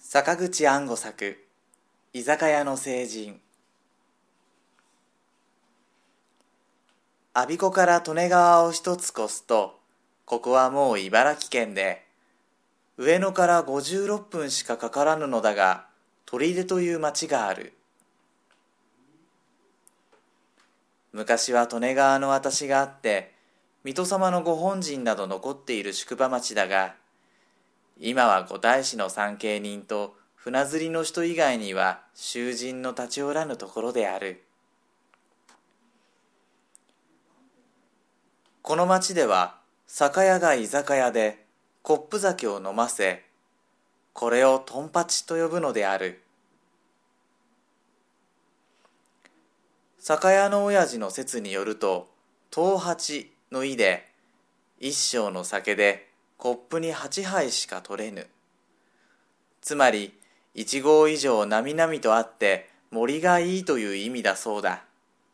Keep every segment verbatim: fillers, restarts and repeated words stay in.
坂口安吾作居酒屋の聖人。我孫子から利根川を一つ越すと、ここはもう茨城県で、上野からごじゅうろっぷんしかかからぬのだが、取手という町がある。昔は利根川の渡しがあって、水戸様のご本陣など残っている宿場町だが、今は五大師の参詣人と船釣りの人以外には囚人の立ち寄らぬところである。この町では酒屋が居酒屋でコップ酒を飲ませ、これをトンパチと呼ぶのである。酒屋の親父の説によると、東八の意で一升の酒でコップに八杯しか取れぬ。つまり一合以上なみなみとあって盛りがいいという意味だそうだ。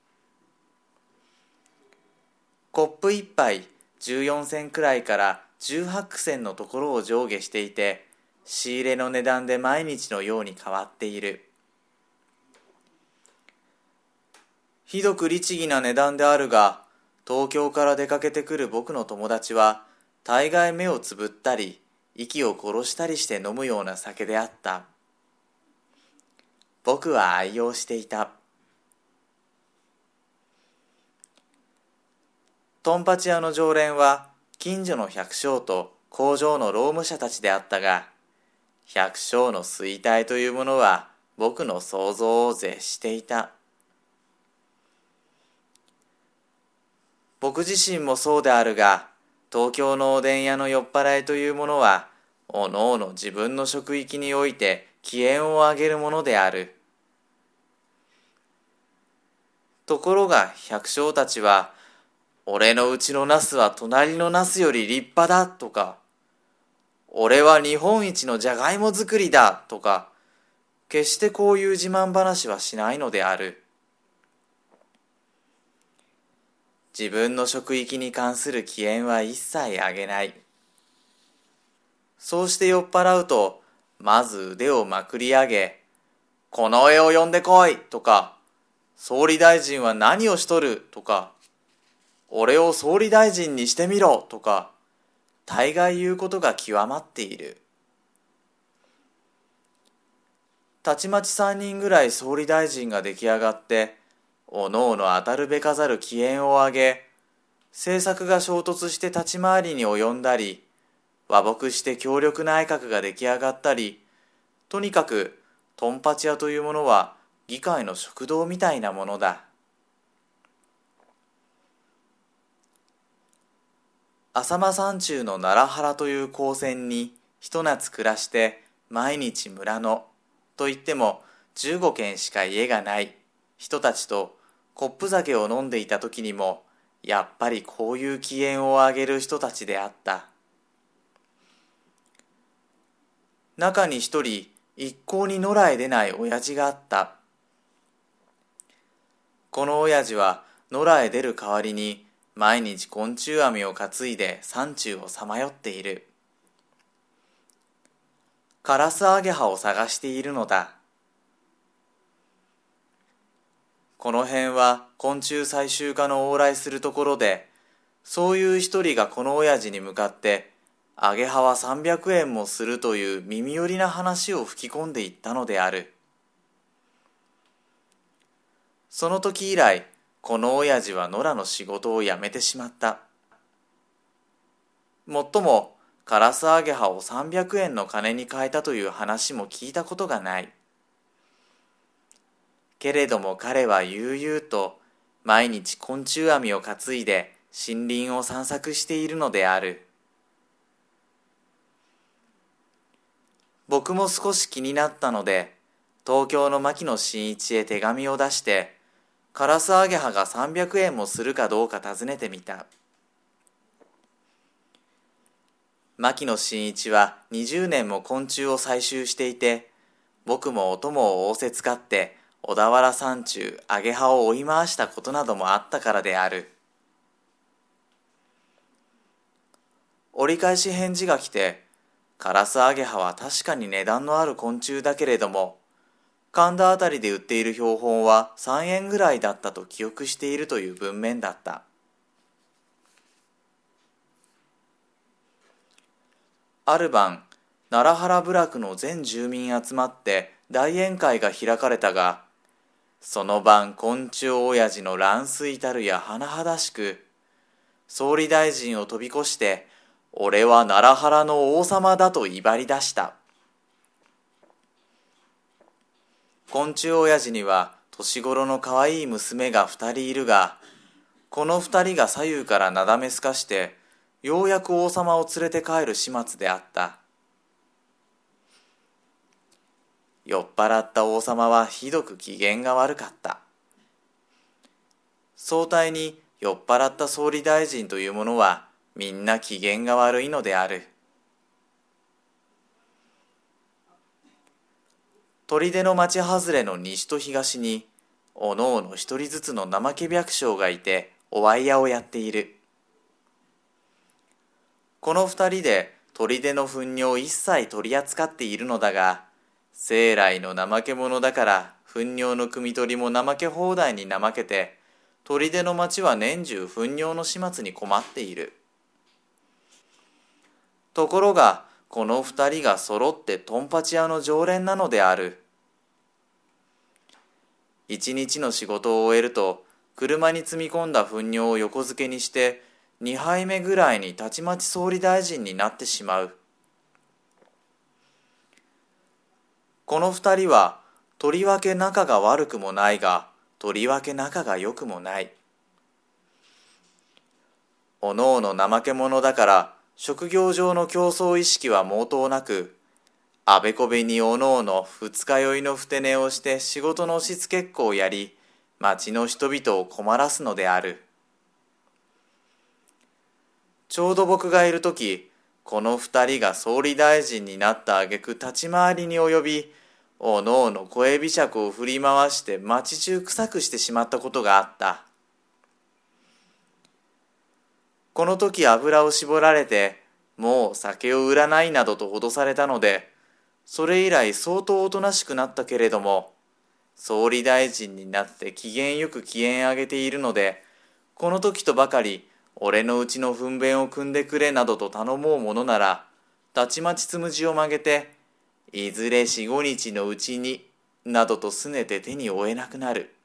コップ一杯じゅうよん銭くらいからじゅうはち銭のところを上下していて、仕入れの値段で毎日のように変わっている。ひどく律儀な値段であるが、東京から出かけてくる僕の友達は大概目をつぶったり息を殺したりして飲むような酒であった。僕は愛用していた。トンパチ屋の常連は近所の百姓と工場の労務者たちであったが、百姓の衰退というものは僕の想像を絶していた。僕自身もそうであるが、東京のおでん屋の酔っ払いというものは、おのおの自分の職域において気焰を上げるものである。ところが百姓たちは、俺のうちのナスは隣のナスより立派だとか、俺は日本一のじゃがいも作りだとか、決してこういう自慢話はしないのである。自分の職域に関する気焰は一切上げない。そうして酔っ払うと、まず腕をまくり上げ、この絵を呼んでこいとか、総理大臣は何をしとるとか、俺を総理大臣にしてみろとか、大概言うことが極まっている。たちまち三人ぐらい総理大臣が出来上がって、おのおの当たるべかざる気焰を上げ、政策が衝突して立ち回りに及んだり、和睦して強力内閣が出来上がったり、とにかくトンパチ屋というものは議会の食堂みたいなものだ。浅間山中の奈良原という高専にひと夏暮らして毎日村のといってもじゅうご軒しか家がない人たちとコップ酒を飲んでいた時にも、やっぱりこういう気焰を上げる人たちであった。中に一人一向に野良へ出ない親父があった。この親父は野良へ出る代わりに毎日昆虫網を担いで山中をさまよっている。カラスアゲハを探しているのだ。この辺は昆虫採集家の往来するところで、そういう一人がこの親父に向かって、アゲハはさんびゃくえんもするという耳寄りな話を吹き込んでいったのである。その時以来、この親父は野良の仕事を辞めてしまった。もっとも、カラスアゲハをさんびゃくえんの金に換えたという話も聞いたことがない。けれども彼は悠々と毎日昆虫網を担いで森林を散策しているのである。僕も少し気になったので、東京の牧野真一へ手紙を出して、カラスアゲハがさんびゃくえんもするかどうか尋ねてみた。牧野真一はにじゅうねんも昆虫を採集していて、僕もお供を仰せつかって小田原山中アゲハを追い回したことなどもあったからである。折り返し返事が来て、 カラスアゲハは確かに値段のある昆虫だけれども、神田あたりで売っている標本はさんえんぐらいだったと記憶しているという文面だった。ある晩、奈良原部落の全住民集まって大宴会が開かれたが、その晩昆虫親父の乱酔たるや甚だしく、総理大臣を飛び越して、俺は奈良原の王様だと威張り出した。昆虫親父には年頃の可愛い娘が二人いるが、この二人が左右からなだめすかして、ようやく王様を連れて帰る始末であった。酔っ払った王様はひどく機嫌が悪かった。総体に酔っ払った総理大臣というものはみんな機嫌が悪いのである。砦の町外れの西と東におのおの一人ずつの怠け百姓がいておわい屋をやっている。この二人で砦の糞尿を一切取り扱っているのだが、生来の怠け者だから糞尿の汲み取りも怠け放題に怠けて、砦の町は年中糞尿の始末に困っている。ところがこの二人が揃ってトンパチ屋の常連なのである。一日の仕事を終えると、車に積み込んだ糞尿を横付けにして二杯目ぐらいにたちまち総理大臣になってしまう。この二人はとりわけ仲が悪くもないが、とりわけ仲が良くもない。おのおの怠け者だから職業上の競争意識は毛頭なく、あべこべにおのおの二日酔いのふて寝をして仕事の押し付けっこをやり、町の人々を困らすのである。ちょうど僕がいるとき、この二人が総理大臣になった挙句立ち回りに及び、おのおの声びしゃくを振り回して町中臭くしてしまったことがあった。この時油を絞られて、もう酒を売らないなどと脅されたので、それ以来相当おとなしくなったけれども、総理大臣になって機嫌よく機嫌上げているので、この時とばかり俺のうちの糞便を汲んでくれなどと頼もうものなら、たちまちつむじを曲げて、いずれ四五日のうちになどとすねて手に負えなくなる。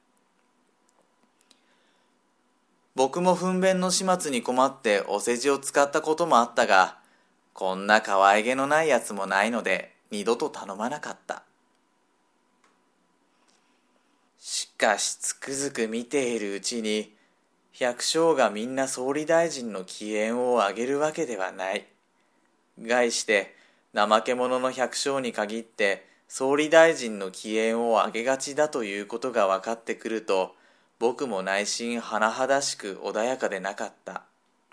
僕も糞便の始末に困ってお世辞を使ったこともあったが、こんな可愛げのないやつもないので二度と頼まなかった。しかしつくづく見ているうちに、百姓がみんな総理大臣の機嫌を上げるわけではない。概して怠け者の百姓に限って総理大臣の機嫌を上げがちだということが分かってくると、僕も内心甚だしく穏やかでなかった。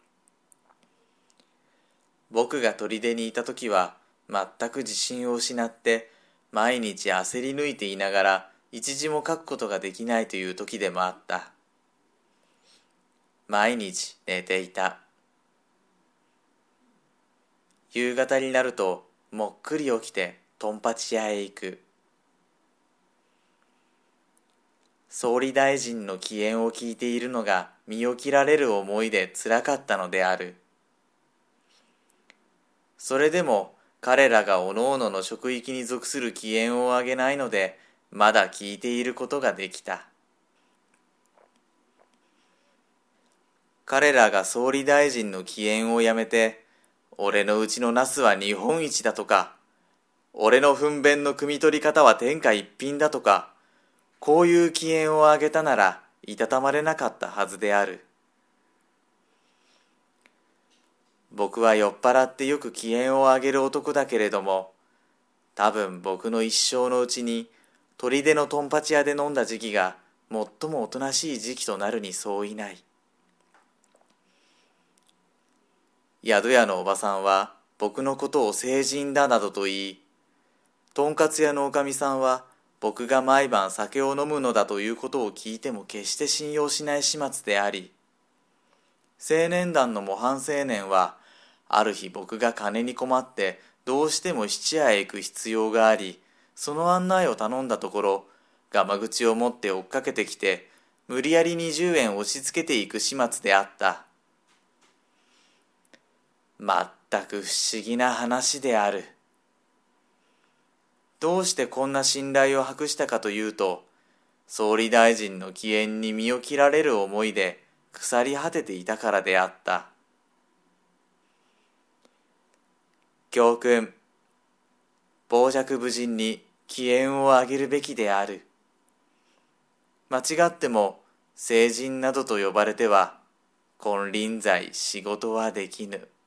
僕が砦にいた時は全く自信を失って毎日焦り抜いていながら一字も書くことができないという時でもあった。毎日寝ていた。夕方になるともっくり起きてトンパチ屋へ行く。総理大臣の機嫌を聞いているのが身を切られる思いでつらかったのである。それでも彼らがおのおのの職域に属する機嫌を上げないので、まだ聞いていることができた。彼らが総理大臣の機嫌をやめて、俺のうちのナスは日本一だとか、俺の糞便の汲み取り方は天下一品だとか、こういう機嫌を上げたならいたたまれなかったはずである。僕は酔っ払ってよく機嫌を上げる男だけれども、多分僕の一生のうちに砦のトンパチ屋で飲んだ時期が最もおとなしい時期となるに相違ない。宿屋のおばさんは僕のことを聖人だなどと言い、とんかつ屋のおかみさんは僕が毎晩酒を飲むのだということを聞いても決して信用しない始末であり、青年団の模範青年はある日僕が金に困ってどうしても質屋へ行く必要があり、その案内を頼んだところ、ガマ口を持って追っかけてきて、無理やりにじゅうえん押し付けていく始末であった。まったく不思議な話である。どうしてこんな信頼を博したかというと、総理大臣の機嫌に身を切られる思いで腐り果てていたからであった。教訓、傍若無人に機嫌を上げるべきである。間違っても聖人などと呼ばれては金輪際仕事はできぬ。